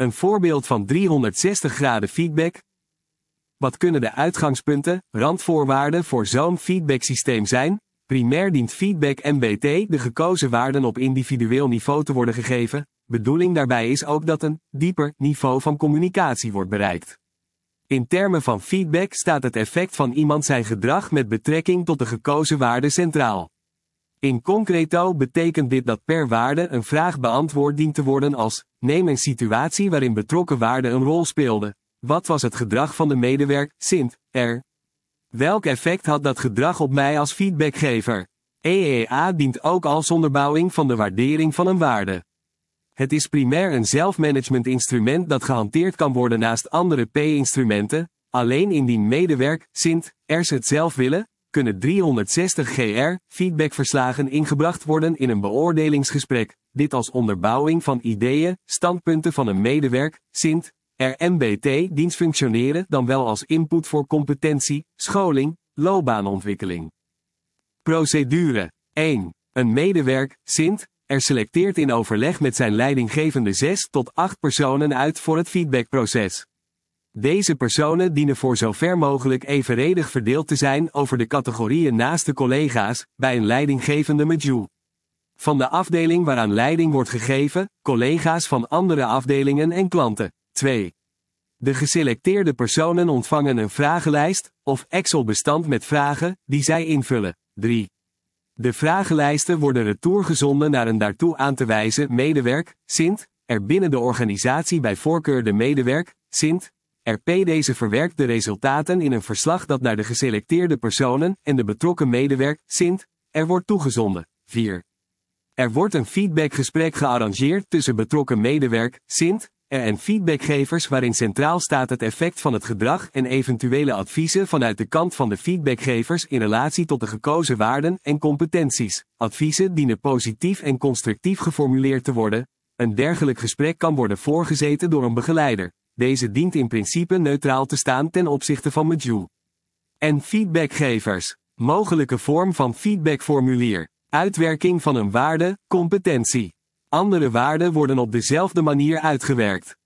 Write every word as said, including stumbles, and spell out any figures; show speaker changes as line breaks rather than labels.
Een voorbeeld van driehonderdzestig graden feedback. Wat kunnen de uitgangspunten, randvoorwaarden voor zo'n feedbacksysteem zijn? Primair dient feedback M B T de gekozen waarden op individueel niveau te worden gegeven. Bedoeling daarbij is ook dat een dieper niveau van communicatie wordt bereikt. In termen van feedback staat het effect van iemand zijn gedrag met betrekking tot de gekozen waarde centraal. In concreto betekent dit dat per waarde een vraag beantwoord dient te worden als: neem een situatie waarin betrokken waarde een rol speelde. Wat was het gedrag van de medewerker, Sint, R? Welk effect had dat gedrag op mij als feedbackgever? E E A dient ook als onderbouwing van de waardering van een waarde. Het is primair een zelfmanagement-instrument dat gehanteerd kan worden naast andere P-instrumenten. Alleen indien medewerker, Sint, R's het zelf willen, kunnen driehonderdzestig G R feedbackverslagen ingebracht worden in een beoordelingsgesprek. Dit als onderbouwing van ideeën, standpunten van een medewerker, Sint, R M B T dienst functioneren dan wel als input voor competentie, scholing, loopbaanontwikkeling. Procedure. één. Een medewerker, Sint, er selecteert in overleg met zijn leidinggevende zes tot acht personen uit voor het feedbackproces. Deze personen dienen voor zover mogelijk evenredig verdeeld te zijn over de categorieën naast de collega's, bij een leidinggevende module. Van de afdeling waaraan leiding wordt gegeven, collega's van andere afdelingen en klanten. twee. De geselecteerde personen ontvangen een vragenlijst, of Excel-bestand met vragen, die zij invullen. drie. De vragenlijsten worden retourgezonden naar een daartoe aan te wijzen medewerker, Sint, er binnen de organisatie bij voorkeur de medewerker, Sint, R P. Deze verwerkt de resultaten in een verslag dat naar de geselecteerde personen en de betrokken medewerker, Sint, er wordt toegezonden. vier. Er wordt een feedbackgesprek gearrangeerd tussen betrokken medewerker, Sint, er en feedbackgevers waarin centraal staat het effect van het gedrag en eventuele adviezen vanuit de kant van de feedbackgevers in relatie tot de gekozen waarden en competenties. Adviezen dienen positief en constructief geformuleerd te worden. Een dergelijk gesprek kan worden voorgezeten door een begeleider. Deze dient in principe neutraal te staan ten opzichte van module. En feedbackgevers. Mogelijke vorm van feedbackformulier. Uitwerking van een waarde, competentie. Andere waarden worden op dezelfde manier uitgewerkt.